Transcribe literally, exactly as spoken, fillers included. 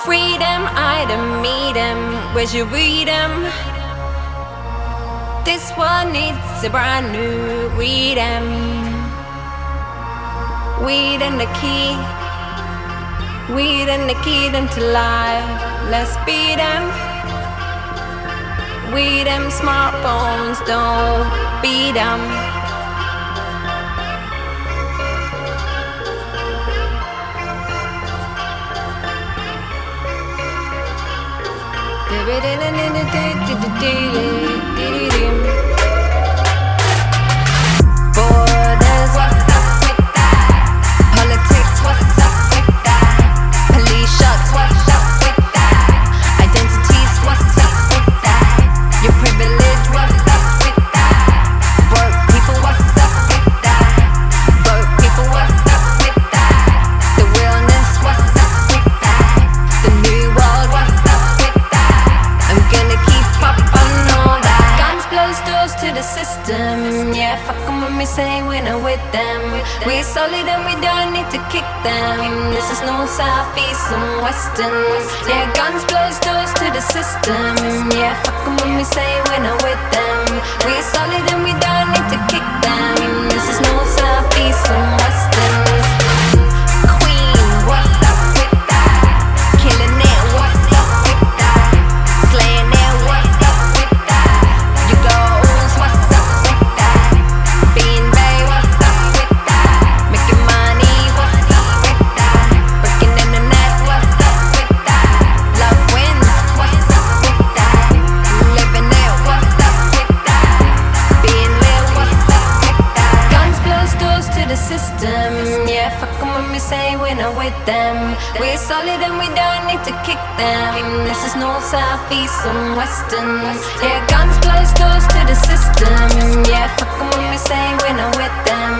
Freedom, I don't meet 'em. Where'd you read 'em? This one needs a brand new read 'em. Weed and the key, weed and the key into life. Let's beat 'em. We them smartphones, don't beat 'em. Borders, what's up with that? Politics, what's up with that? Police shots, what's up with that? Identities, what's up with that? Your privilege, what's up with that? Broke people, what's up with that? Broke people, what's up with that? The realness, what's up with that? The new world, what's up with that? I'm gonna keep up on all that. Guns blows doors to the system. Yeah, fuck 'em when we say we're not with them. We're solid and we don't need to kick them. This is north, south, east and western. Yeah, guns blows doors to the system. Yeah, fuck 'em when we say we're not with them. We're solid and we don't need to kick them. This is north, south, east and western. Queen, what's up with that? Killing it, what's up with that? Slaying it, what's up with that? You goals, what's up with that? Being Bay, what's up with that? Making money, what's up with that? Breaking in the net, what's up with that? Love wins, what's up with that? Living it, what's up with that? Being lit, what's up with that? Guns blows doors to the system. Yeah, fuck 'em when we say we're not with them. We're solid and we don't need to kick them. This is north, south, east and western. Yeah, guns blows doors to the system. Yeah, fuck 'em when we say we're not with them.